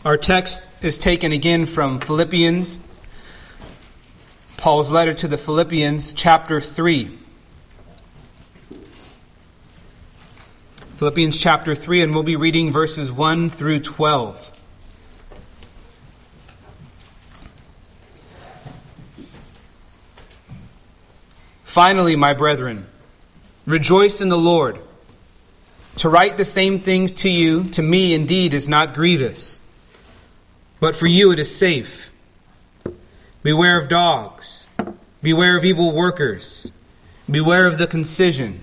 Our text is taken again from Philippians, Paul's letter to the Philippians, chapter 3. Philippians chapter 3, and we'll be reading verses 1 through 12. Finally, my brethren, rejoice in the Lord. To write the same things to you, to me indeed, is not grievous, but for you it is safe. Beware of dogs. Beware of evil workers. Beware of the concision.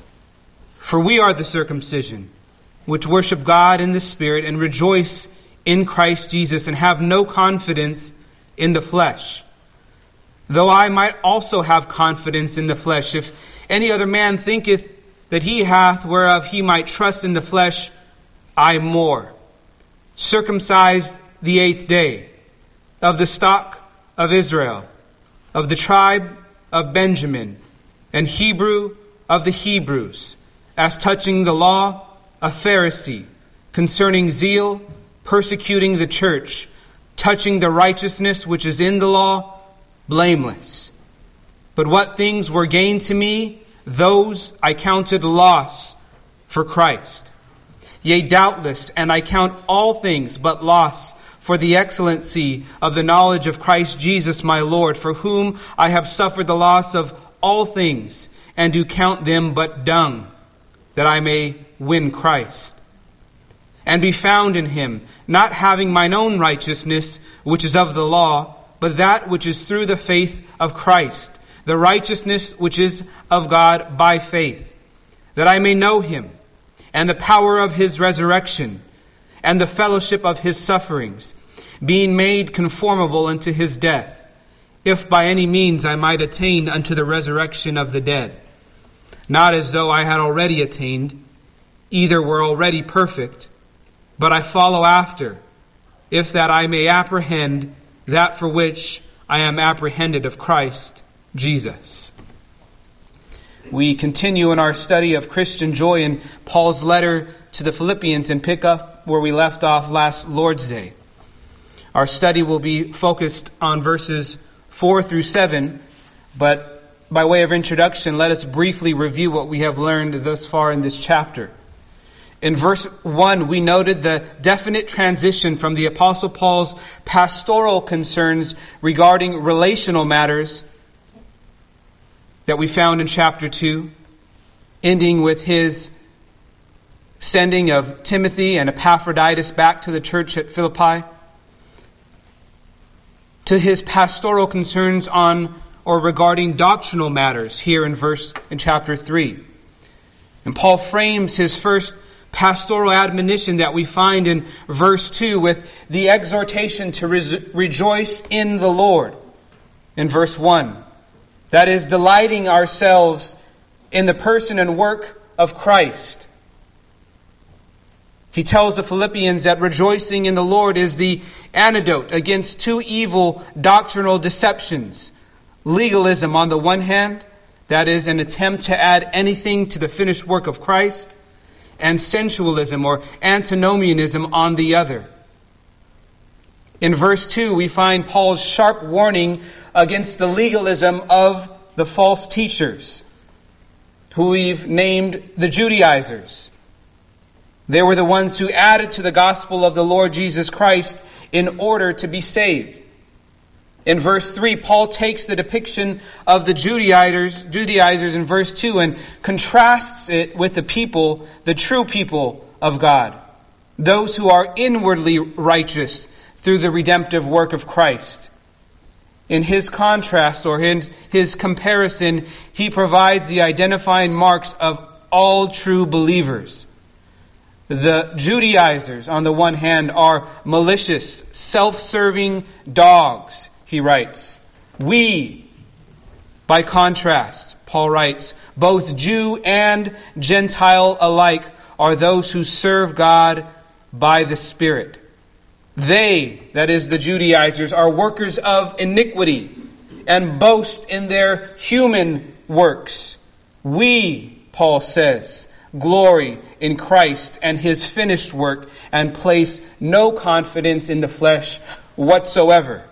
For we are the circumcision, which worship God in the Spirit and rejoice in Christ Jesus and have no confidence in the flesh. Though I might also have confidence in the flesh, if any other man thinketh that he hath whereof he might trust in the flesh, I more. Circumcised the 8th day, of the stock of Israel, of the tribe of Benjamin, and Hebrew of the Hebrews, as touching the law, a Pharisee, concerning zeal, persecuting the church, touching the righteousness which is in the law, blameless. But what things were gain to me, those I counted loss for Christ. Yea, doubtless, and I count all things but loss for the excellency of the knowledge of Christ Jesus my Lord, for whom I have suffered the loss of all things, and do count them but dung, that I may win Christ, and be found in him, not having mine own righteousness, which is of the law, but that which is through the faith of Christ, the righteousness which is of God by faith, that I may know him, and the power of his resurrection, and the fellowship of his sufferings, being made conformable unto his death, if by any means I might attain unto the resurrection of the dead. Not as though I had already attained, either were already perfect, but I follow after, if that I may apprehend that for which I am apprehended of Christ Jesus. We continue in our study of Christian joy in Paul's letter to the Philippians and pick up where we left off last Lord's Day. Our study will be focused on verses 4 through 7, but by way of introduction, let us briefly review what we have learned thus far in this chapter. In verse 1, we noted the definite transition from the Apostle Paul's pastoral concerns regarding relational matters that we found in chapter 2, ending with his sending of Timothy and Epaphroditus back to the church at Philippi, to his pastoral concerns on or regarding doctrinal matters here in chapter 3. And Paul frames his first pastoral admonition that we find in verse 2 with the exhortation to rejoice in the Lord in verse 1. That is, delighting ourselves in the person and work of Christ. He tells the Philippians that rejoicing in the Lord is the antidote against two evil doctrinal deceptions. Legalism on the one hand, that is an attempt to add anything to the finished work of Christ, and sensualism or antinomianism on the other. In verse 2, we find Paul's sharp warning against the legalism of the false teachers, who we've named the Judaizers. They were the ones who added to the gospel of the Lord Jesus Christ in order to be saved. In verse 3, Paul takes the depiction of the Judaizers in verse 2 and contrasts it with the people, the true people of God, those who are inwardly righteous through the redemptive work of Christ. In his contrast or in his comparison, he provides the identifying marks of all true believers. The Judaizers, on the one hand, are malicious, self-serving dogs, he writes. We, by contrast, Paul writes, both Jew and Gentile alike are those who serve God by the Spirit. They, that is the Judaizers, are workers of iniquity and boast in their human works. We, Paul says, glory in Christ and his finished work, and place no confidence in the flesh whatsoever.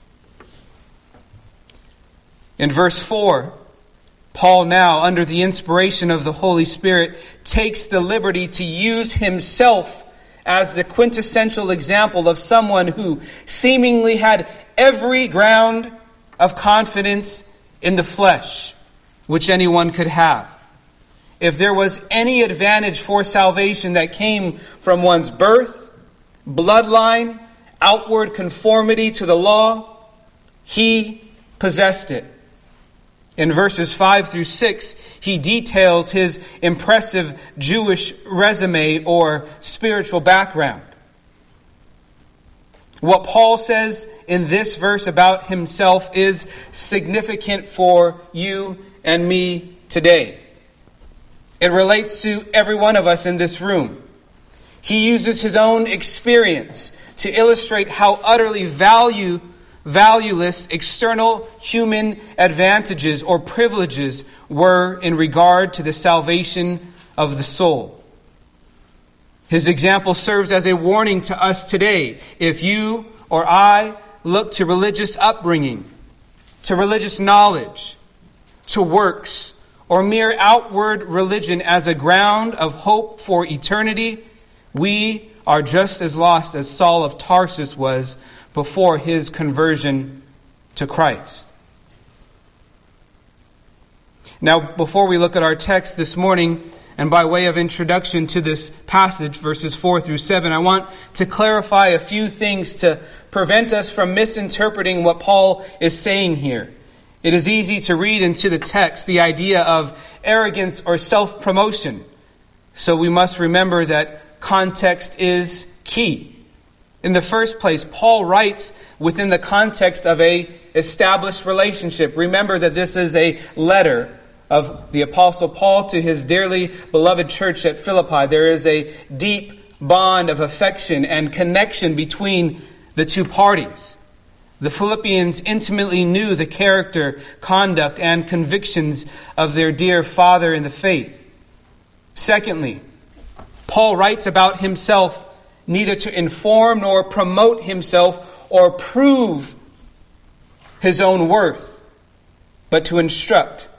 In verse 4, Paul now, under the inspiration of the Holy Spirit, takes the liberty to use himself as the quintessential example of someone who seemingly had every ground of confidence in the flesh which anyone could have. If there was any advantage for salvation that came from one's birth, bloodline, outward conformity to the law, he possessed it. In verses 5 through 6, he details his impressive Jewish resume or spiritual background. What Paul says in this verse about himself is significant for you and me today. It relates to every one of us in this room. He uses his own experience to illustrate how utterly valueless external human advantages or privileges were in regard to the salvation of the soul. His example serves as a warning to us today. If you or I look to religious upbringing, to religious knowledge, to works, or mere outward religion as a ground of hope for eternity, we are just as lost as Saul of Tarsus was before his conversion to Christ. Now, before we look at our text this morning, and by way of introduction to this passage, verses 4 through 7, I want to clarify a few things to prevent us from misinterpreting what Paul is saying here. It is easy to read into the text the idea of arrogance or self-promotion. So we must remember that context is key. In the first place, Paul writes within the context of a established relationship. Remember that this is a letter of the Apostle Paul to his dearly beloved church at Philippi. There is a deep bond of affection and connection between the two parties. The Philippians intimately knew the character, conduct, and convictions of their dear father in the faith. Secondly, Paul writes about himself neither to inform nor promote himself or prove his own worth, but to instruct.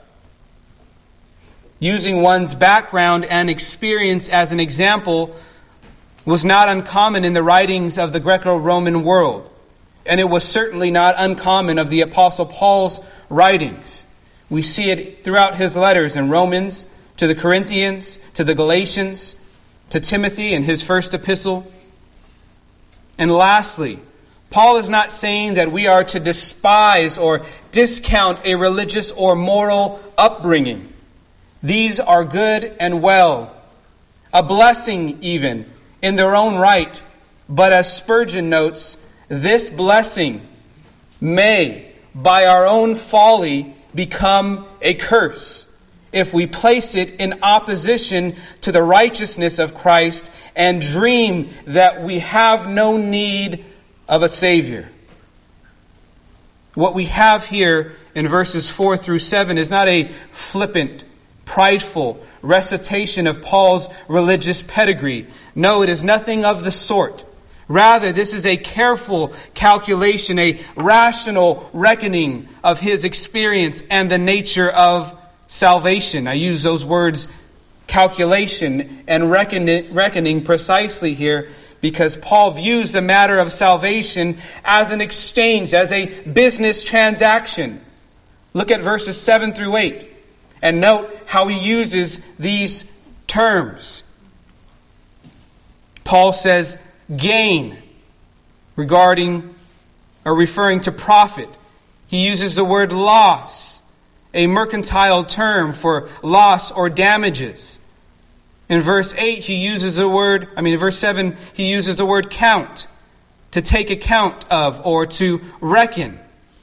Using one's background and experience as an example was not uncommon in the writings of the Greco-Roman world. And it was certainly not uncommon of the Apostle Paul's writings. We see it throughout his letters in Romans, to the Corinthians, to the Galatians, to Timothy in his first epistle. And lastly, Paul is not saying that we are to despise or discount a religious or moral upbringing. These are good and well, a blessing even in their own right. But as Spurgeon notes, this blessing may, by our own folly, become a curse if we place it in opposition to the righteousness of Christ and dream that we have no need of a Savior. What we have here in verses 4 through 7 is not a flippant, prideful recitation of Paul's religious pedigree. No, it is nothing of the sort. Rather, this is a careful calculation, a rational reckoning of his experience and the nature of salvation. I use those words calculation and reckoning precisely here because Paul views the matter of salvation as an exchange, as a business transaction. Look at verses 7 through 8. And note how he uses these terms. Paul says gain regarding or referring to profit. He uses the word loss, a mercantile term for loss or damages. In verse 8 in verse 7 he uses the word count, to take account of or to reckon.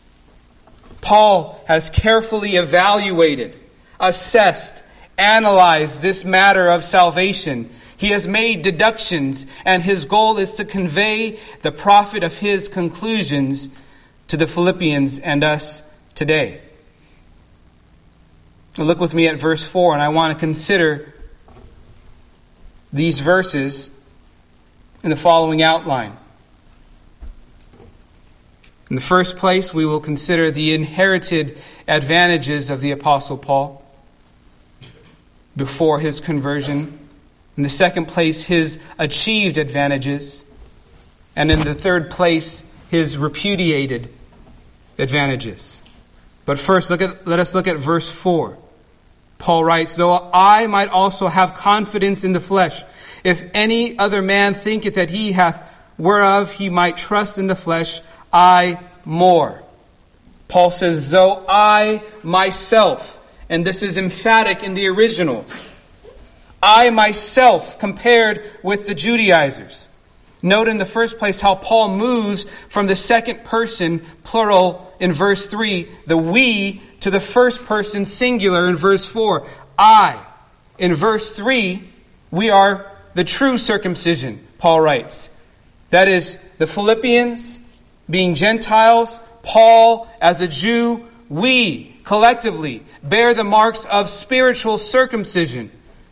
Paul has carefully evaluated, assessed, analyzed this matter of salvation. He has made deductions, and his goal is to convey the profit of his conclusions to the Philippians and us today. Look with me at verse 4, and I want to consider these verses in the following outline. In the first place, we will consider the inherited advantages of the Apostle Paul before his conversion. In the second place, his achieved advantages. And in the third place, his repudiated advantages. But first, let us look at verse 4. Paul writes, "Though I might also have confidence in the flesh, if any other man thinketh that he hath whereof he might trust in the flesh, I more." Paul says, "Though I myself," and this is emphatic in the original, I myself, compared with the Judaizers. Note in the first place how Paul moves from the second person plural in verse 3, the we, to the first person singular in verse 4, I. In verse 3, we are the true circumcision, Paul writes. That is, the Philippians being Gentiles, Paul as a Jew, we collectively bear the marks of spiritual circumcision.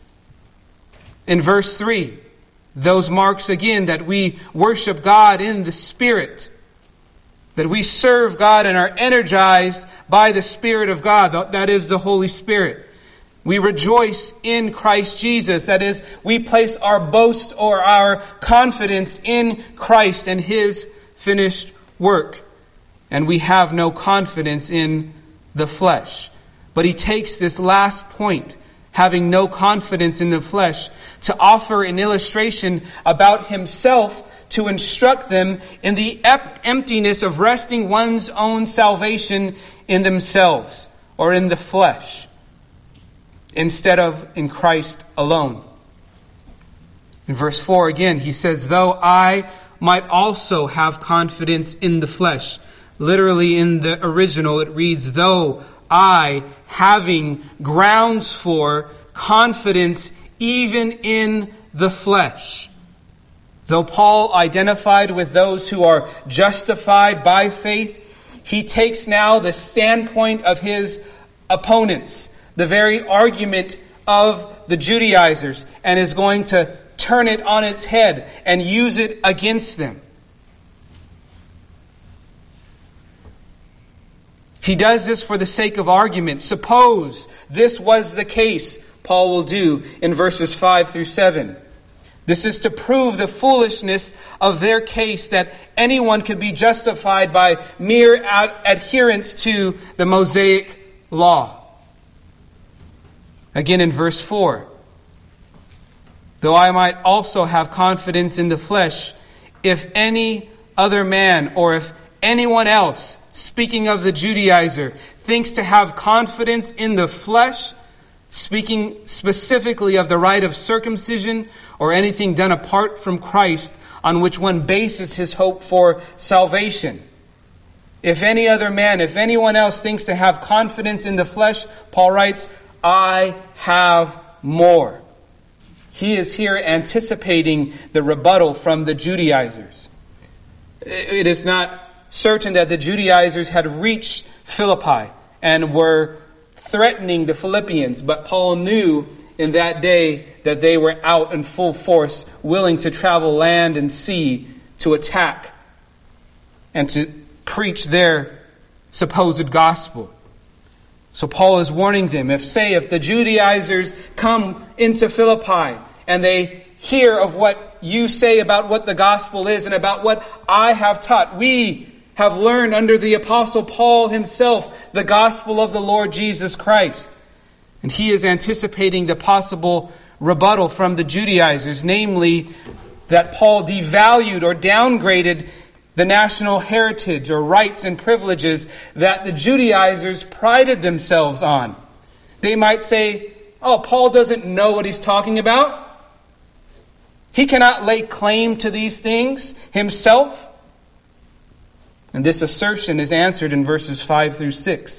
In verse 3, those marks again that we worship God in the Spirit, that we serve God and are energized by the Spirit of God, that is the Holy Spirit. We rejoice in Christ Jesus, that is, we place our boast or our confidence in Christ and His finished work. And we have no confidence in the flesh. But he takes this last point, having no confidence in the flesh, to offer an illustration about himself to instruct them in the emptiness of resting one's own salvation in themselves or in the flesh instead of in Christ alone. In verse 4 again, he says, "Though I might also have confidence in the flesh." Literally in the original it reads, "Though I, having grounds for confidence even in the flesh." Though Paul identified with those who are justified by faith, he takes now the standpoint of his opponents, the very argument of the Judaizers, and is going to turn it on its head and use it against them. He does this for the sake of argument. Suppose this was the case, Paul will do in verses 5 through 7. This is to prove the foolishness of their case that anyone could be justified by mere adherence to the Mosaic law. Again in verse 4. "Though I might also have confidence in the flesh, if any other man or if anyone else," speaking of the Judaizer, "thinks to have confidence in the flesh," speaking specifically of the rite of circumcision or anything done apart from Christ on which one bases his hope for salvation. "If any other man, if anyone else thinks to have confidence in the flesh," Paul writes, "I have more." He is here anticipating the rebuttal from the Judaizers. It is not certain that the Judaizers had reached Philippi and were threatening the Philippians, but Paul knew in that day that they were out in full force, willing to travel land and sea to attack and to preach their supposed gospel. So Paul is warning them, if the Judaizers come into Philippi and they hear of what you say about what the gospel is and about what I have taught, we have learned under the Apostle Paul himself the gospel of the Lord Jesus Christ. And he is anticipating the possible rebuttal from the Judaizers, namely that Paul devalued or downgraded the national heritage or rights and privileges that the Judaizers prided themselves on. They might say, "Oh, Paul doesn't know what he's talking about. He cannot lay claim to these things himself." And this assertion is answered in verses 5 through 6.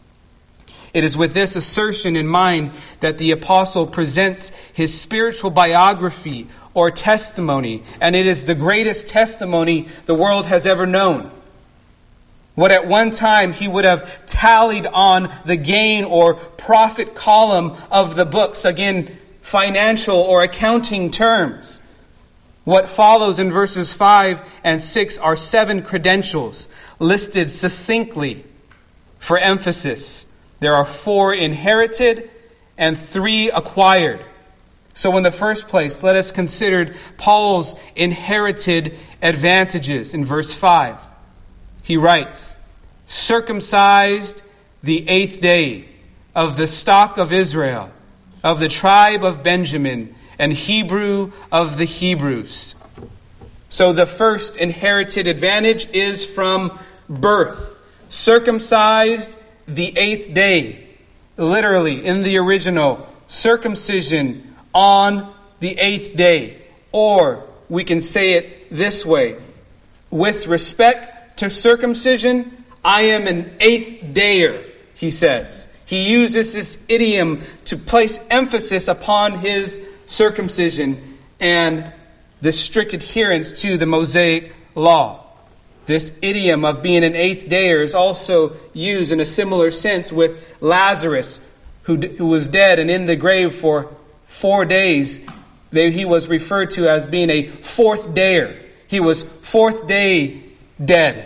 It is with this assertion in mind that the apostle presents his spiritual biography or testimony, and it is the greatest testimony the world has ever known. What at one time he would have tallied on the gain or profit column of the books, again financial or accounting terms. What follows in verses 5 and 6 are 7 credentials listed succinctly for emphasis. There are 4 inherited and 3 acquired. So in the first place, let us consider Paul's inherited advantages. In verse 5, he writes, circumcised the 8th day, of the stock of Israel, of the tribe of Benjamin, and Hebrew of the Hebrews. So the first inherited advantage is from birth. Circumcised the 8th day. Literally, in the original, circumcision on the 8th day. Or we can say it this way. With respect to circumcision, I am an 8th dayer, he says. He uses this idiom to place emphasis upon his circumcision and the strict adherence to the Mosaic law. This idiom of being an 8th dayer is also used in a similar sense with Lazarus, who was dead and in the grave for 4 days. He was referred to as being a 4th dayer. He was 4th day dead.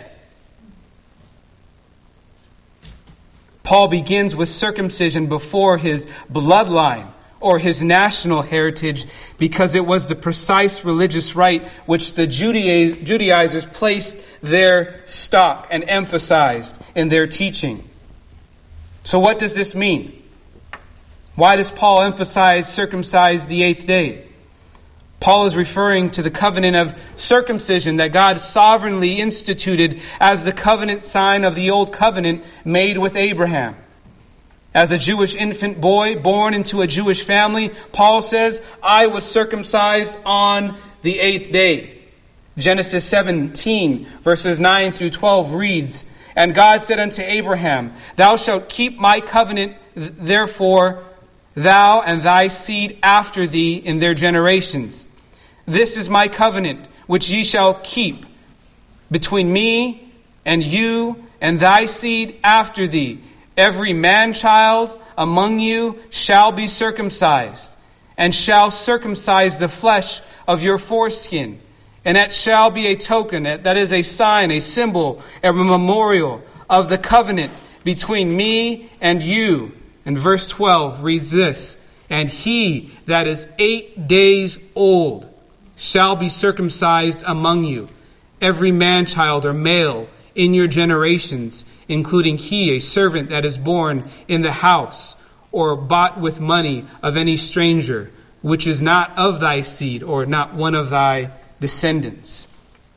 Paul begins with circumcision before his bloodline or his national heritage because it was the precise religious rite which the Judaizers placed their stock and emphasized in their teaching. So what does this mean? Why does Paul emphasize circumcise the 8th day? Paul is referring to the covenant of circumcision that God sovereignly instituted as the covenant sign of the old covenant made with Abraham. As a Jewish infant boy born into a Jewish family, Paul says, I was circumcised on the 8th day. Genesis 17 verses 9 through 12 reads, And God said unto Abraham, Thou shalt keep my covenant, therefore thou and thy seed after thee in their generations. This is my covenant, which ye shall keep between me and you and thy seed after thee. Every man-child among you shall be circumcised, and shall circumcise the flesh of your foreskin. And that shall be a token, that is a sign, a symbol, a memorial of the covenant between me and you. And verse 12 reads this, And he that is 8 days old shall be circumcised among you, every man-child or male in your generations, including he, a servant that is born in the house, or bought with money of any stranger, which is not of thy seed, or not one of thy descendants.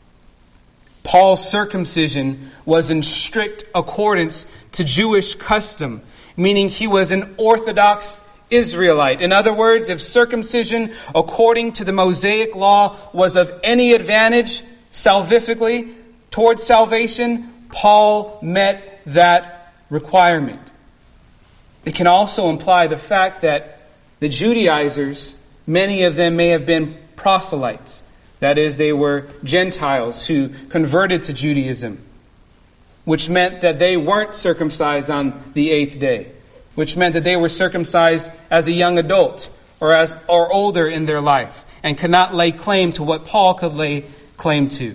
Paul's circumcision was in strict accordance to Jewish custom, meaning he was an Orthodox Israelite. In other words, if circumcision according to the Mosaic law was of any advantage salvifically towards salvation, Paul met that requirement. It can also imply the fact that the Judaizers, many of them may have been proselytes. That is, they were Gentiles who converted to Judaism, which meant that they weren't circumcised on the 8th day, which meant that they were circumcised as a young adult or older in their life and could not lay claim to what Paul could lay claim to.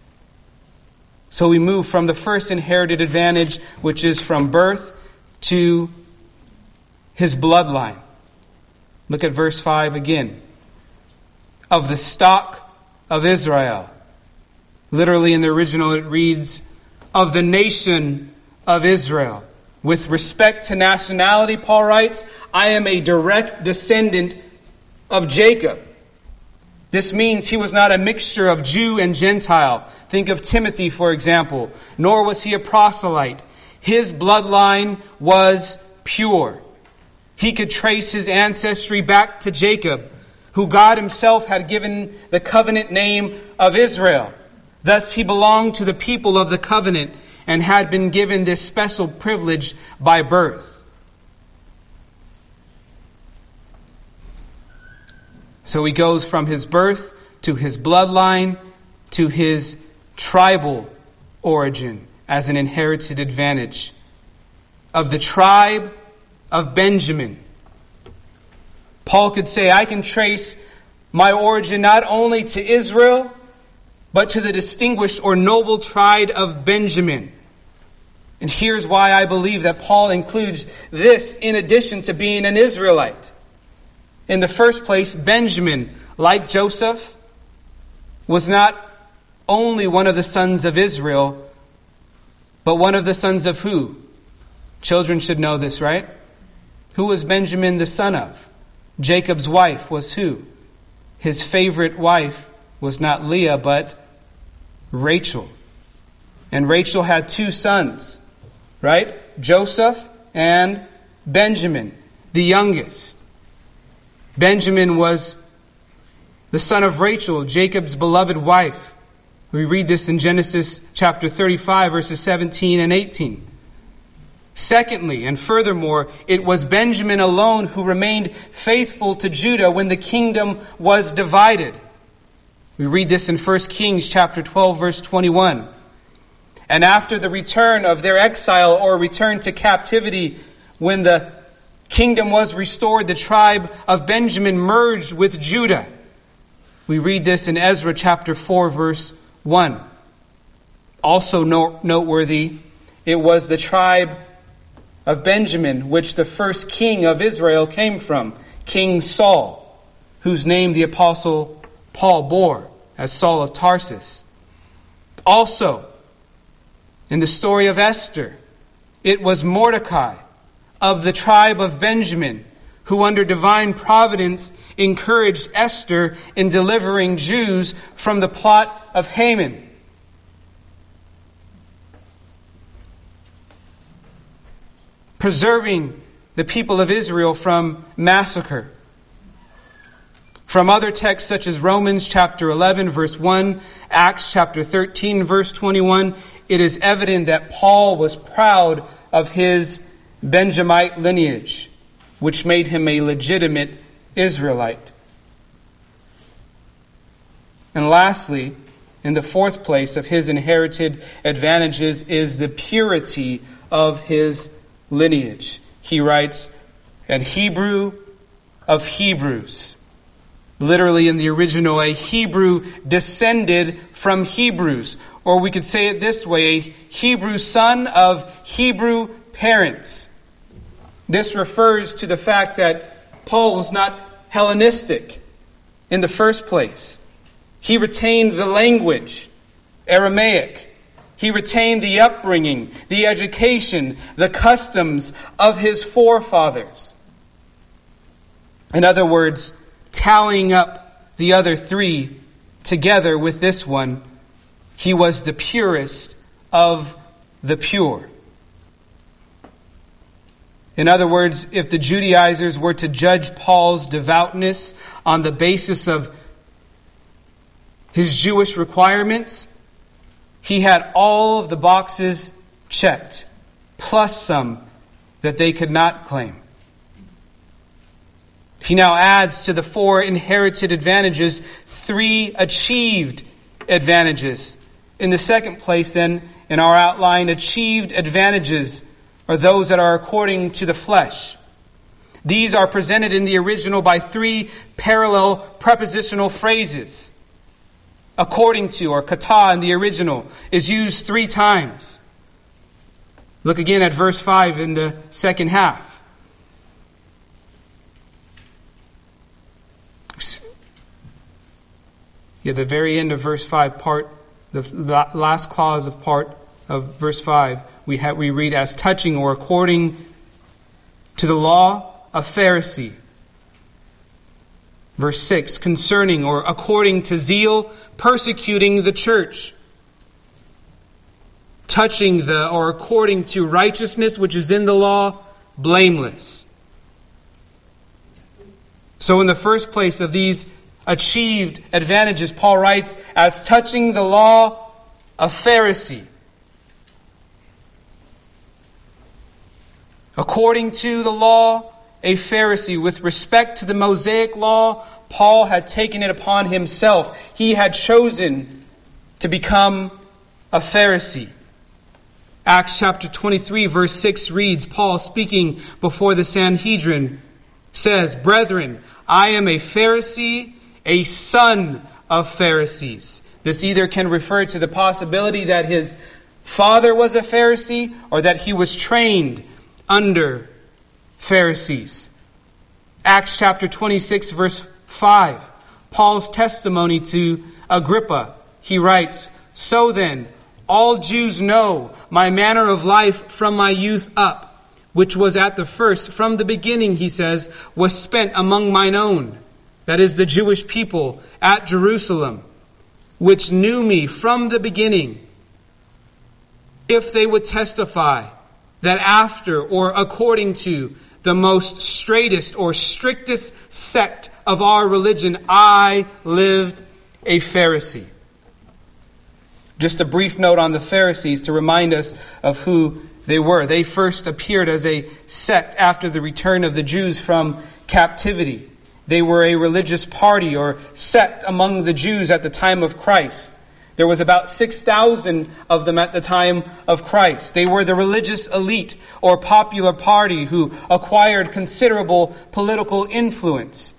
So we move from the first inherited advantage, which is from birth, to his bloodline. Look at verse 5 again. Of the stock of Israel. Literally in the original it reads, of the nation of Israel. With respect to nationality, Paul writes, I am a direct descendant of Jacob. This means he was not a mixture of Jew and Gentile. Think of Timothy, for example. Nor was he a proselyte. His bloodline was pure. He could trace his ancestry back to Jacob, who God himself had given the covenant name of Israel. Thus he belonged to the people of the covenant and had been given this special privilege by birth. So he goes from his birth to his bloodline to his tribal origin as an inherited advantage. Of the tribe of Benjamin. Paul could say, I can trace my origin not only to Israel, but to the distinguished or noble tribe of Benjamin. And here's why I believe that Paul includes this in addition to being an Israelite. In the first place, Benjamin, like Joseph, was not only one of the sons of Israel, but one of the sons of who? Children should know this, right? Who was Benjamin the son of? Jacob's wife was who? His favorite wife was not Leah, but Rachel. And Rachel had two sons, right? Joseph and Benjamin, the youngest. Benjamin was the son of Rachel, Jacob's beloved wife. We read this in Genesis chapter 35, verses 17 and 18. Secondly, and furthermore, it was Benjamin alone who remained faithful to Judah when the kingdom was divided. We read this in 1 Kings chapter 12, verse 21. And after the return of their exile or return to captivity, when the kingdom was restored, the tribe of Benjamin merged with Judah. We read this in Ezra chapter 4, verse 1. Also noteworthy, it was the tribe of Benjamin which the first king of Israel came from, King Saul, whose name the apostle Paul bore as Saul of Tarsus. Also, in the story of Esther, it was Mordecai of the tribe of Benjamin who under divine providence encouraged Esther in delivering Jews from the plot of Haman. Preserving the people of Israel from massacre. From other texts such as Romans chapter 11 verse 1, Acts chapter 13 verse 21, it is evident that Paul was proud of his Benjamite lineage, which made him a legitimate Israelite. And lastly, in the fourth place of his inherited advantages is the purity of his lineage. He writes, "An Hebrew of Hebrews." Literally in the original, a Hebrew descended from Hebrews. Or we could say it this way, a Hebrew son of Hebrew parents. This refers to the fact that Paul was not Hellenistic in the first place. He retained the language, Aramaic. He retained the upbringing, the education, the customs of his forefathers. In other words, tallying up the other three together with this one, he was the purest of the pure. In other words, if the Judaizers were to judge Paul's devoutness on the basis of his Jewish requirements, he had all of the boxes checked, plus some that they could not claim. He now adds to the 4 inherited advantages 3 achieved advantages. In the second place, then, in our outline, achieved advantages are those that are according to the flesh. These are presented in the original by 3 parallel prepositional phrases. According to, or kata in the original, is used 3 times. Look again at verse 5 in the second half. Yeah, the very end of verse 5, the last clause of part of verse 5, we read as touching or according to the law, a Pharisee. Verse 6, concerning or according to zeal, persecuting the church. Touching or according to righteousness which is in the law, blameless. So in the first place of these achieved advantages, Paul writes, as touching the law, a Pharisee. According to the law, a Pharisee. With respect to the Mosaic law, Paul had taken it upon himself. He had chosen to become a Pharisee. Acts chapter 23 verse 6 reads, Paul speaking before the Sanhedrin, says, "Brethren, I am a Pharisee, a son of Pharisees." This either can refer to the possibility that his father was a Pharisee or that he was trained under Pharisees. Acts chapter 26 verse 5. Paul's testimony to Agrippa. He writes, "So then, all Jews know my manner of life from my youth up, which was at the first, from the beginning," he says, "was spent among mine own," that is the Jewish people at Jerusalem, "which knew me from the beginning, if they would testify that after or according to the most straightest or strictest sect of our religion, I lived a Pharisee." Just a brief note on the Pharisees to remind us of who they were. They first appeared as a sect after the return of the Jews from captivity. They were a religious party or sect among the Jews at the time of Christ. There was about 6,000 of them at the time of Christ. They were the religious elite or popular party who acquired considerable political influence.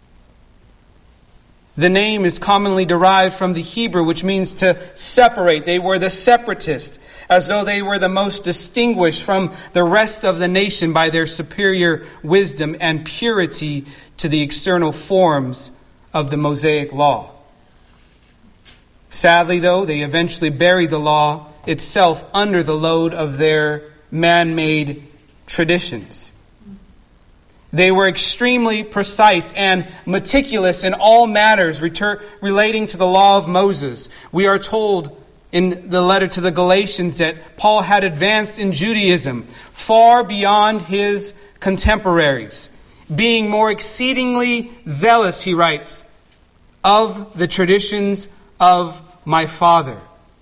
The name is commonly derived from the Hebrew, which means to separate. They were the separatists, as though they were the most distinguished from the rest of the nation by their superior wisdom and purity to the external forms of the Mosaic law. Sadly, though, they eventually buried the law itself under the load of their man-made traditions. They were extremely precise and meticulous in all matters relating to the law of Moses. We are told in the letter to the Galatians that Paul had advanced in Judaism far beyond his contemporaries, being more exceedingly zealous, he writes, of the traditions of my father.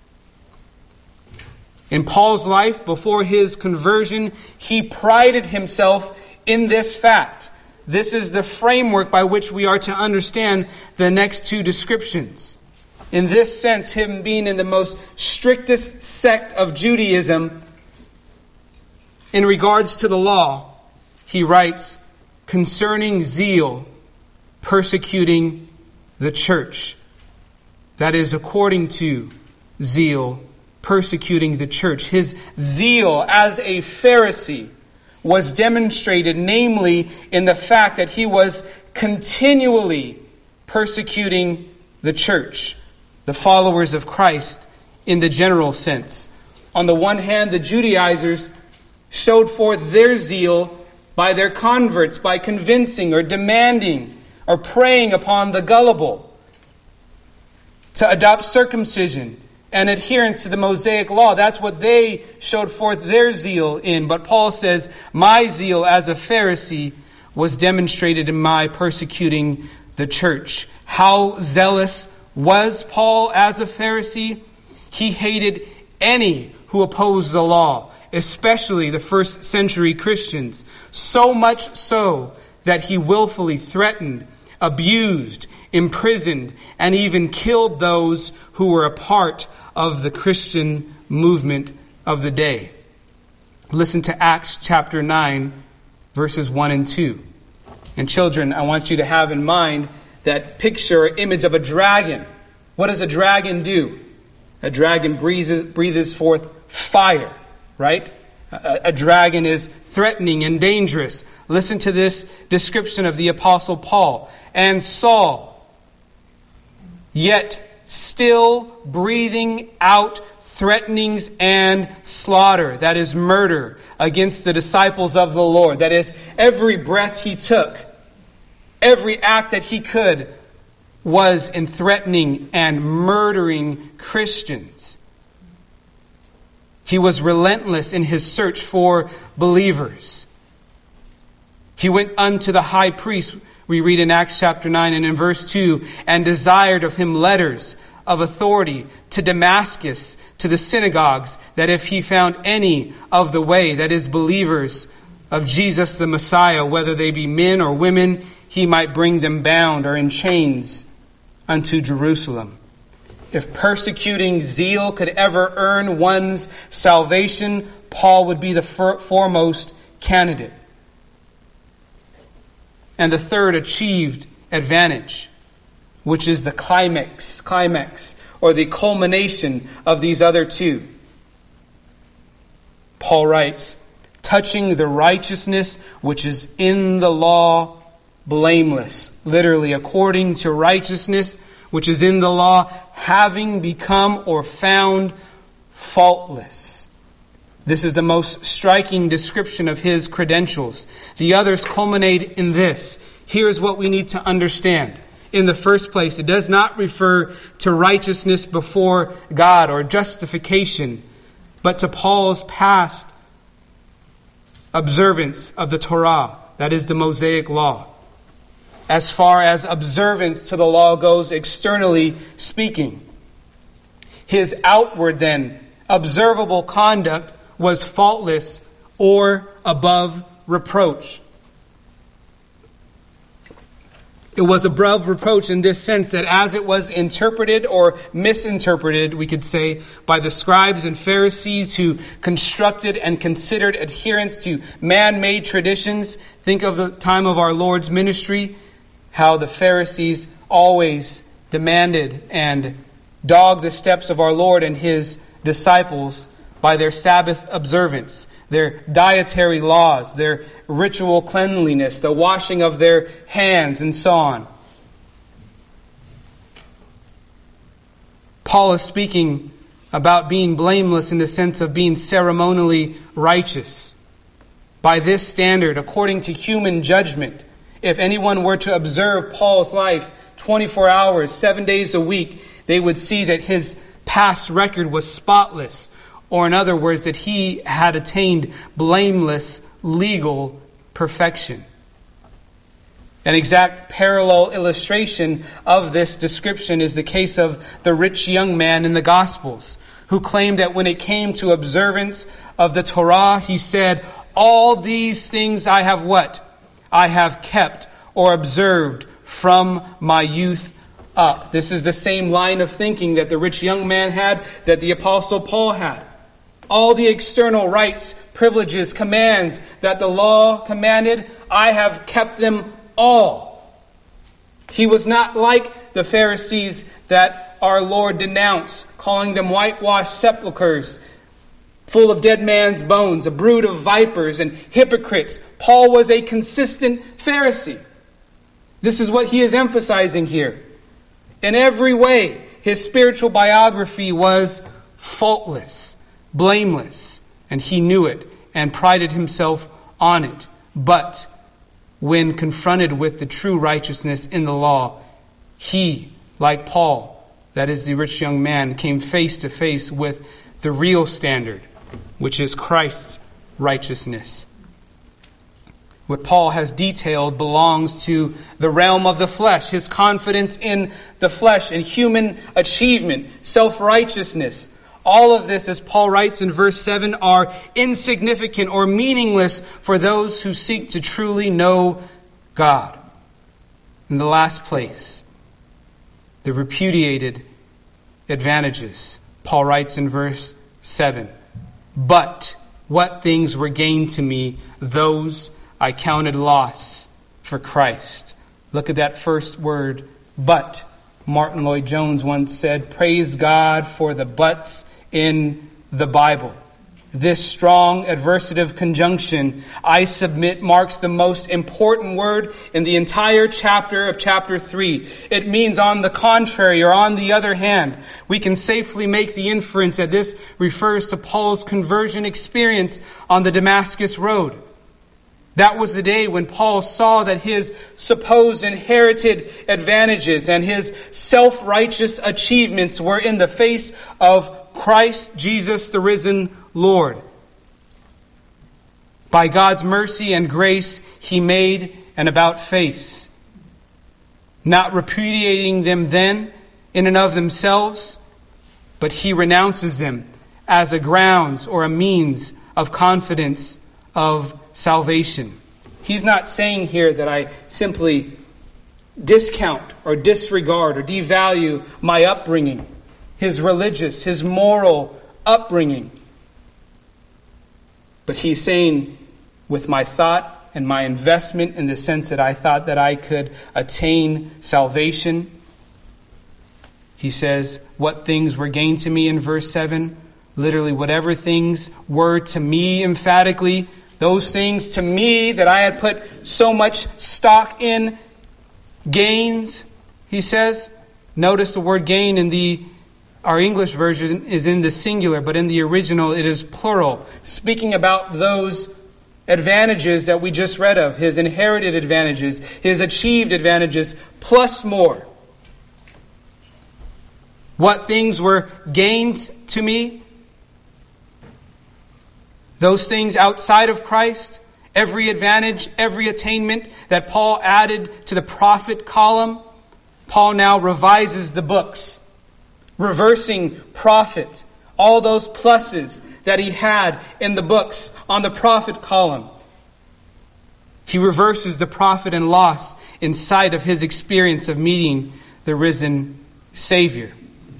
In Paul's life, before his conversion, he prided himself in this fact. This is the framework by which we are to understand the next two descriptions. In this sense, him being in the most strictest sect of Judaism in regards to the law, he writes, "Concerning zeal, persecuting the church." That is, according to zeal, persecuting the church. His zeal as a Pharisee was demonstrated, namely, in the fact that he was continually persecuting the church, the followers of Christ in the general sense. On the one hand, the Judaizers showed forth their zeal by their converts, by convincing or demanding or preying upon the gullible to adopt circumcision and adherence to the Mosaic law. That's what they showed forth their zeal in. But Paul says, my zeal as a Pharisee was demonstrated in my persecuting the church. How zealous was Paul as a Pharisee? He hated any who opposed the law, especially the first century Christians. So much so that he willfully threatened, abused, imprisoned, and even killed those who were a part of the Christian movement of the day. Listen to Acts chapter 9, verses 1 and 2. And children, I want you to have in mind that picture or image of a dragon. What does a dragon do? A dragon breathes forth fire, right? A dragon is threatening and dangerous. Listen to this description of the Apostle Paul. And Saul, yet still breathing out threatenings and slaughter, that is murder, against the disciples of the Lord. That is, every breath he took, every act that he could was in threatening and murdering Christians. He was relentless in his search for believers. He went unto the high priest, we read in Acts chapter 9 and in verse 2, and desired of him letters of authority to Damascus, to the synagogues, that if he found any of the way, that is, believers of Jesus the Messiah, whether they be men or women, he might bring them bound or in chains unto Jerusalem. If persecuting zeal could ever earn one's salvation, Paul would be the foremost candidate. and the third achieved advantage, which is the climax, or the culmination of these other two. Paul writes, touching the righteousness which is in the law, blameless. Literally, according to righteousness which is in the law, having become or found faultless. This is the most striking description of his credentials. The others culminate in this. Here's what we need to understand. In the first place, it does not refer to righteousness before God or justification, but to Paul's past observance of the Torah, that is the Mosaic law. As far as observance to the law goes, externally speaking, his outward then observable conduct was faultless or above reproach. It was above reproach in this sense that as it was interpreted or misinterpreted, we could say, by the scribes and Pharisees who constructed and considered adherence to man-made traditions. Think of the time of our Lord's ministry, how the Pharisees always demanded and dogged the steps of our Lord and His disciples by their Sabbath observance, their dietary laws, their ritual cleanliness, the washing of their hands, and so on. Paul is speaking about being blameless in the sense of being ceremonially righteous. By this standard, according to human judgment, if anyone were to observe Paul's life 24 hours, 7 days a week, they would see that his past record was spotless. Or in other words, that he had attained blameless legal perfection. An exact parallel illustration of this description is the case of the rich young man in the Gospels, who claimed that when it came to observance of the Torah, he said, all these things I have what? I have kept or observed from my youth up. This is the same line of thinking that the rich young man had, that the Apostle Paul had. All the external rights, privileges, commands that the law commanded, I have kept them all. He was not like the Pharisees that our Lord denounced, calling them whitewashed sepulchres, full of dead man's bones, a brood of vipers and hypocrites. Paul was a consistent Pharisee. This is what he is emphasizing here. In every way, his spiritual biography was faultless, blameless, and he knew it and prided himself on it. But when confronted with the true righteousness in the law, he, like Paul, that is the rich young man, came face to face with the real standard, which is Christ's righteousness. What Paul has detailed belongs to the realm of the flesh, his confidence in the flesh and human achievement, self-righteousness. All of this, as Paul writes in verse 7, are insignificant or meaningless for those who seek to truly know God. In the last place, the repudiated advantages. Paul writes in verse 7, but what things were gained to me, those I counted loss for Christ. Look at that first word, but. Martin Lloyd-Jones once said, praise God for the buts in the Bible. This strong adversative conjunction, I submit, marks the most important word in the entire chapter of chapter 3. It means on the contrary, or on the other hand. We can safely make the inference that this refers to Paul's conversion experience on the Damascus Road. That was the day when Paul saw that his supposed inherited advantages and his self-righteous achievements were in the face of Christ Jesus, the risen Lord. By God's mercy and grace, he made an about-face, not repudiating them then in and of themselves, but he renounces them as a grounds or a means of confidence of salvation. He's not saying here that I simply discount or disregard or devalue my upbringing, his religious, his moral upbringing. But he's saying, with my thought and my investment in the sense that I thought that I could attain salvation. He says, what things were gained to me in verse 7. Literally, whatever things were to me, emphatically, those things to me that I had put so much stock in, gains, he says. Notice the word gain in our English version is in the singular, but in the original it is plural, speaking about those advantages that we just read of, his inherited advantages, his achieved advantages, plus more. What things were gained to me? Those things outside of Christ, every advantage, every attainment that Paul added to the profit column. Paul now revises the books, reversing profit, all those pluses that he had in the books on the profit column. He reverses the profit and loss in sight of his experience of meeting the risen Savior.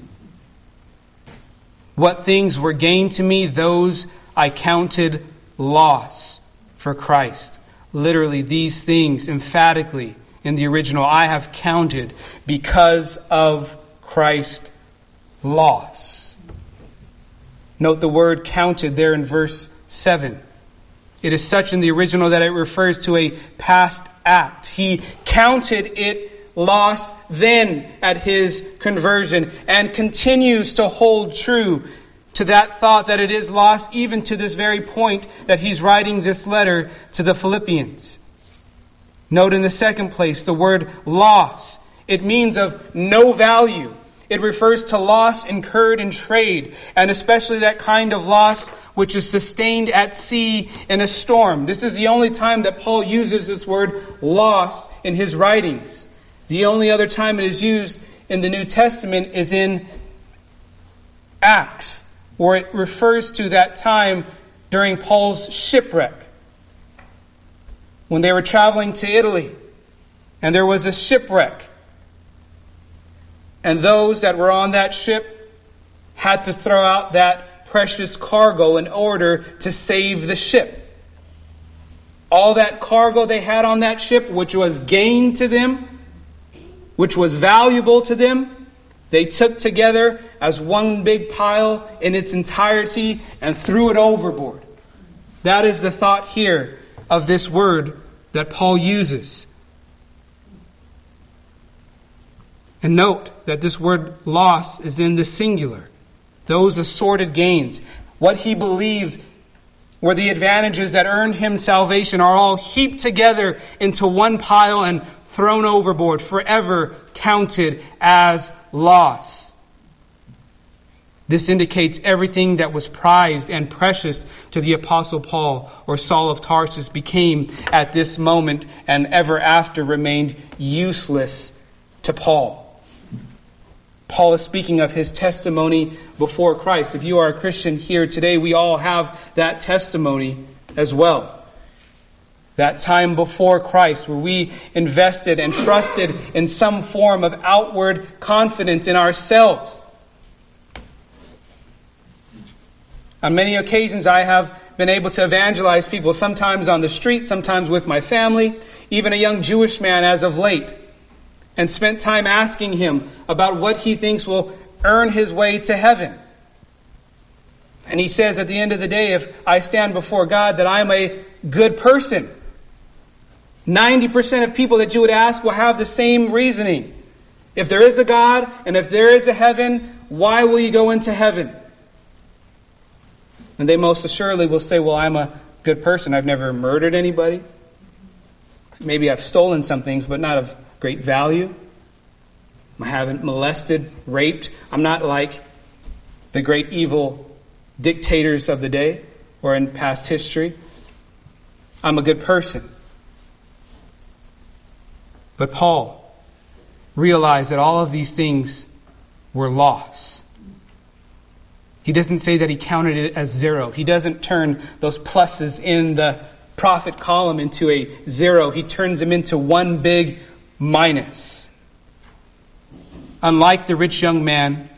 What things were gained to me, those I counted loss for Christ. Literally, these things, emphatically, in the original, I have counted because of Christ loss. Note the word counted there in verse 7. It is such in the original that it refers to a past act. He counted it lost then at his conversion and continues to hold true to that thought that it is lost even to this very point that he's writing this letter to the Philippians. Note in the second place the word loss. It means of no value. It refers to loss incurred in trade, and especially that kind of loss which is sustained at sea in a storm. This is the only time that Paul uses this word loss in his writings. The only other time it is used in the New Testament is in Acts, where it refers to that time during Paul's shipwreck, when they were traveling to Italy, and there was a shipwreck. And those that were on that ship had to throw out that precious cargo in order to save the ship. All that cargo they had on that ship, which was gain to them, which was valuable to them, they took together as one big pile in its entirety and threw it overboard. That is the thought here of this word that Paul uses. And note that this word loss is in the singular. Those assorted gains, what he believed were the advantages that earned him salvation, are all heaped together into one pile and thrown overboard, forever counted as loss. This indicates everything that was prized and precious to the Apostle Paul or Saul of Tarsus became at this moment and ever after remained useless to Paul. Paul is speaking of his testimony before Christ. If you are a Christian here today, we all have that testimony as well. That time before Christ where we invested and trusted in some form of outward confidence in ourselves. On many occasions I have been able to evangelize people, sometimes on the street, sometimes with my family, even a young Jewish man as of late, and spent time asking him about what he thinks will earn his way to heaven. And he says at the end of the day, if I stand before God, that I'm a good person. 90% of people that you would ask will have the same reasoning. If there is a God and if there is a heaven, why will you go into heaven? And they most assuredly will say, well, I'm a good person. I've never murdered anybody. Maybe I've stolen some things, but not of great value. I haven't molested, raped. I'm not like the great evil dictators of the day or in past history. I'm a good person. But Paul realized that all of these things were loss. He doesn't say that he counted it as zero. He doesn't turn those pluses in the profit column into a zero. He turns them into one big minus. Unlike the rich young man,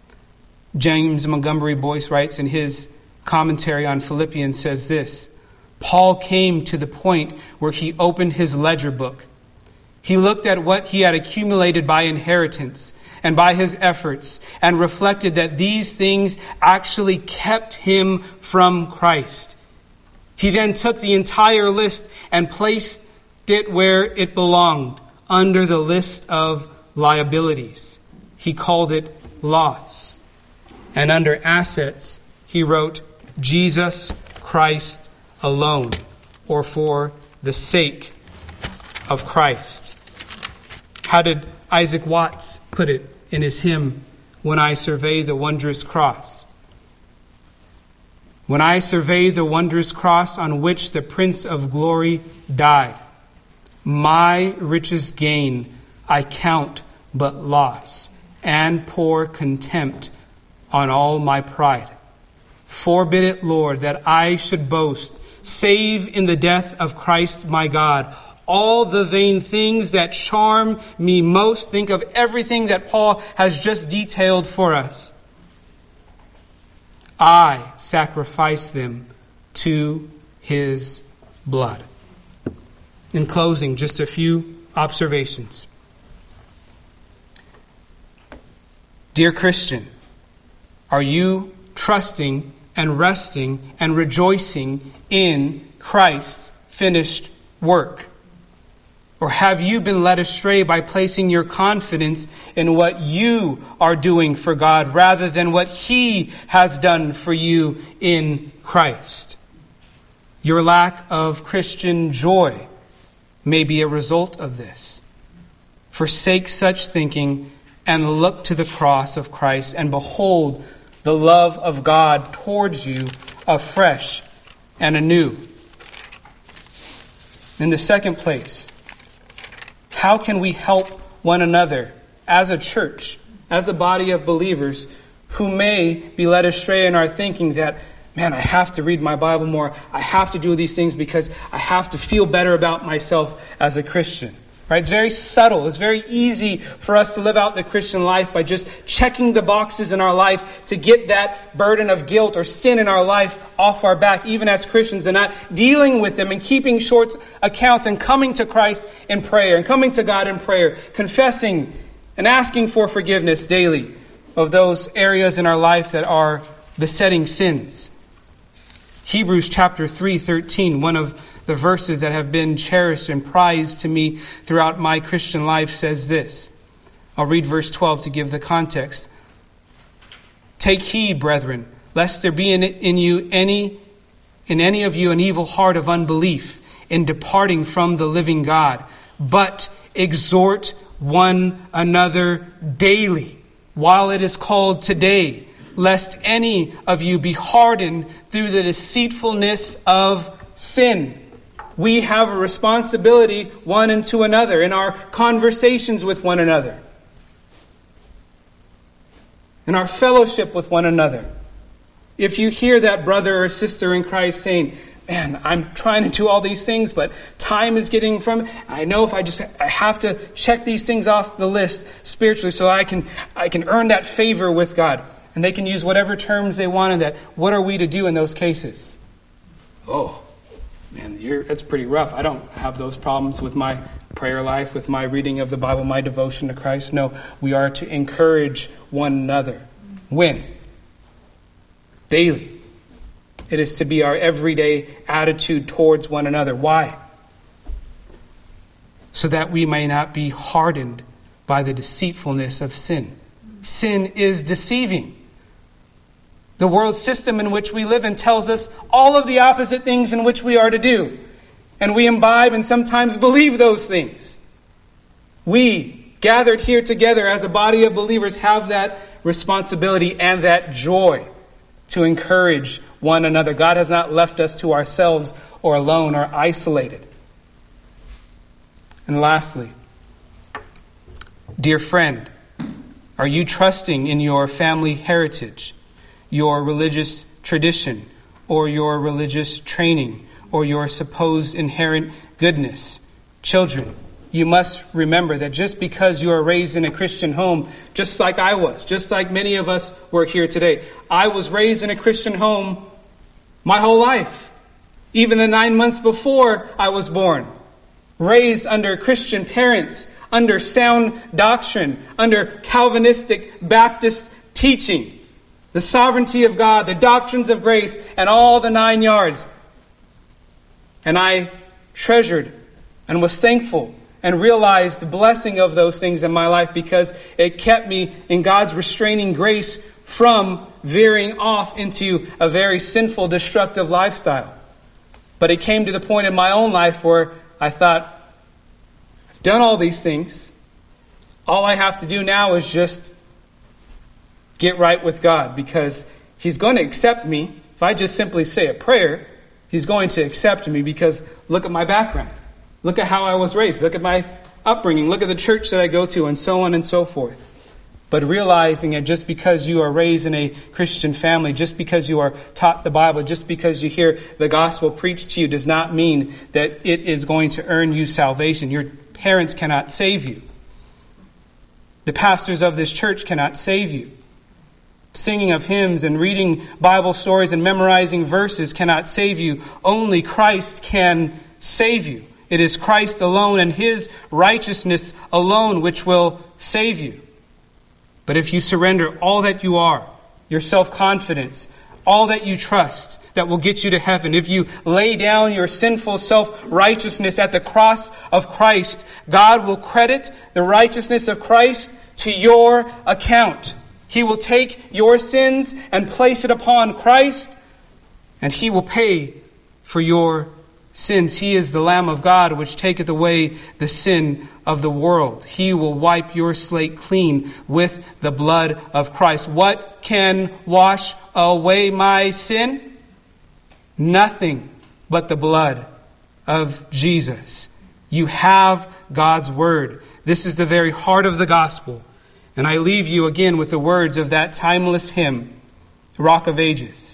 James Montgomery Boyce writes in his commentary on Philippians, says this: Paul came to the point where he opened his ledger book. He looked at what he had accumulated by inheritance and by his efforts and reflected that these things actually kept him from Christ. He then took the entire list and placed it where it belonged, under the list of liabilities. He called it loss. And under assets, he wrote Jesus Christ alone, or for the sake of Christ. How did Isaac Watts put it in his hymn, When I Survey the Wondrous Cross? When I survey the wondrous cross on which the Prince of Glory died, my richest gain I count but loss, and pour contempt on all my pride. Forbid it, Lord, that I should boast, save in the death of Christ my God, all the vain things that charm me most. Think of everything that Paul has just detailed for us. I sacrifice them to his blood. In closing, just a few observations. Dear Christian, are you trusting and resting and rejoicing in Christ's finished work? Or have you been led astray by placing your confidence in what you are doing for God rather than what He has done for you in Christ? Your lack of Christian joy may be a result of this. Forsake such thinking and look to the cross of Christ and behold the love of God towards you afresh and anew. In the second place, how can we help one another as a church, as a body of believers who may be led astray in our thinking that, man, I have to read my Bible more. I have to do these things because I have to feel better about myself as a Christian. Right? It's very subtle. It's very easy for us to live out the Christian life by just checking the boxes in our life to get that burden of guilt or sin in our life off our back, even as Christians, and not dealing with them and keeping short accounts and coming to Christ in prayer and coming to God in prayer, confessing and asking for forgiveness daily of those areas in our life that are besetting sins. Hebrews chapter 3:13, one of the verses that have been cherished and prized to me throughout my Christian life, says this. I'll read verse 12 to give the context. Take heed, brethren, lest there be in any of you an evil heart of unbelief in departing from the living God, but exhort one another daily, while it is called today, lest any of you be hardened through the deceitfulness of sin. We have a responsibility one and to another in our conversations with one another, in our fellowship with one another. If you hear that brother or sister in Christ saying, man, I'm trying to do all these things, but time is getting from it. I know if I have to check these things off the list spiritually so I can earn that favor with God. And they can use whatever terms they want in that. What are we to do in those cases? Oh, man, that's pretty rough. I don't have those problems with my prayer life, with my reading of the Bible, my devotion to Christ. No, we are to encourage one another. When? Daily. It is to be our everyday attitude towards one another. Why? So that we may not be hardened by the deceitfulness of sin. Sin is deceiving. The world system in which we live in tells us all of the opposite things in which we are to do. And we imbibe and sometimes believe those things. We, gathered here together as a body of believers, have that responsibility and that joy to encourage one another. God has not left us to ourselves or alone or isolated. And lastly, dear friend, are you trusting in your family heritage, your religious tradition, or your religious training, or your supposed inherent goodness? Children, you must remember that just because you are raised in a Christian home, just like I was, just like many of us were here today, I was raised in a Christian home my whole life. even the 9 months before I was born. Raised under Christian parents, under sound doctrine, under Calvinistic Baptist teaching, the sovereignty of God, the doctrines of grace, and all the 9 yards. And I treasured and was thankful and realized the blessing of those things in my life because it kept me in God's restraining grace from veering off into a very sinful, destructive lifestyle. But it came to the point in my own life where I thought, I've done all these things. All I have to do now is just get right with God, because He's going to accept me. If I just simply say a prayer, He's going to accept me, because look at my background. Look at how I was raised. Look at my upbringing. Look at the church that I go to, and so on and so forth. But realizing that just because you are raised in a Christian family, just because you are taught the Bible, just because you hear the gospel preached to you, does not mean that it is going to earn you salvation. Your parents cannot save you. The pastors of this church cannot save you. Singing of hymns and reading Bible stories and memorizing verses cannot save you. Only Christ can save you. It is Christ alone and His righteousness alone which will save you. But if you surrender all that you are, your self-confidence, all that you trust, that will get you to heaven, if you lay down your sinful self-righteousness at the cross of Christ, God will credit the righteousness of Christ to your account. He will take your sins and place it upon Christ, and He will pay for your sins. He is the Lamb of God which taketh away the sin of the world. He will wipe your slate clean with the blood of Christ. What can wash away my sin? Nothing but the blood of Jesus. You have God's Word. This is the very heart of the gospel. And I leave you again with the words of that timeless hymn, Rock of Ages.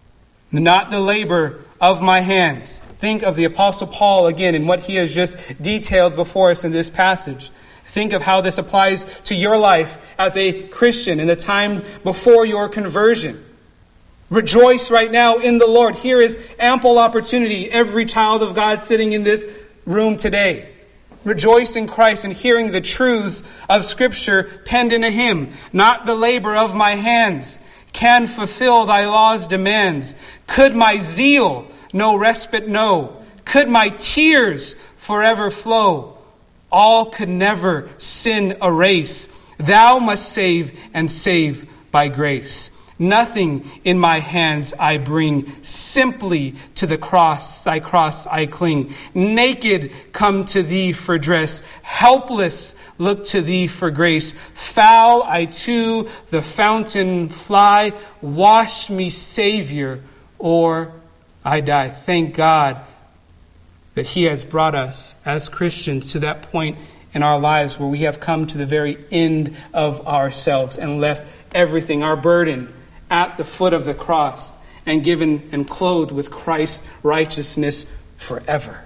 Not the labor of my hands. Think of the Apostle Paul again and what he has just detailed before us in this passage. Think of how this applies to your life as a Christian in the time before your conversion. Rejoice right now in the Lord. Here is ample opportunity. Every child of God sitting in this room today. Rejoice in Christ and hearing the truths of Scripture penned in a hymn. Not the labor of my hands can fulfill thy law's demands. Could my zeal no respite know? Could my tears forever flow? All could never sin erase. Thou must save and save by grace. Nothing in my hands I bring, simply to the cross, thy cross I cling. Naked come to thee for dress, helpless look to thee for grace. Foul I to the fountain fly, wash me, Savior, or I die. Thank God that He has brought us as Christians to that point in our lives where we have come to the very end of ourselves and left everything, our burden, at the foot of the cross and given and clothed with Christ's righteousness forever.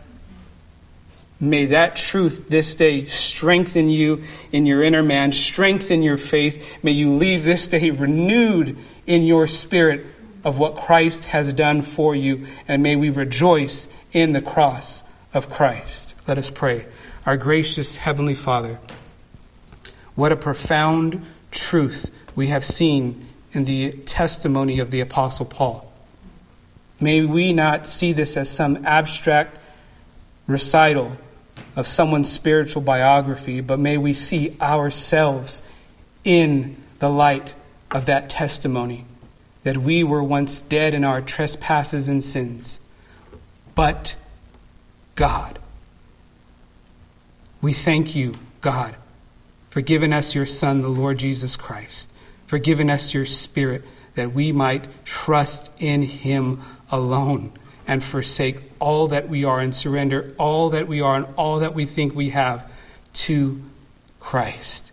May that truth this day strengthen you in your inner man, strengthen your faith. May you leave this day renewed in your spirit of what Christ has done for you, and may we rejoice in the cross of Christ. Let us pray. Our gracious Heavenly Father, what a profound truth we have seen in the testimony of the Apostle Paul. May we not see this as some abstract recital of someone's spiritual biography, but may we see ourselves in the light of that testimony, that we were once dead in our trespasses and sins, but God. We thank you, God, for giving us your Son, the Lord Jesus Christ, for giving us your Spirit, that we might trust in Him alone and forsake all that we are and surrender all that we are and all that we think we have to Christ.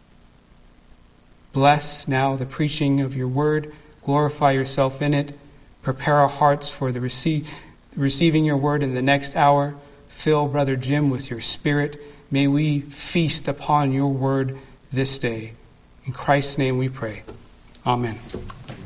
Bless now the preaching of your word. Glorify yourself in it. Prepare our hearts for the receiving your word in the next hour. Fill Brother Jim with your Spirit. May we feast upon your word this day. In Christ's name we pray. Amen.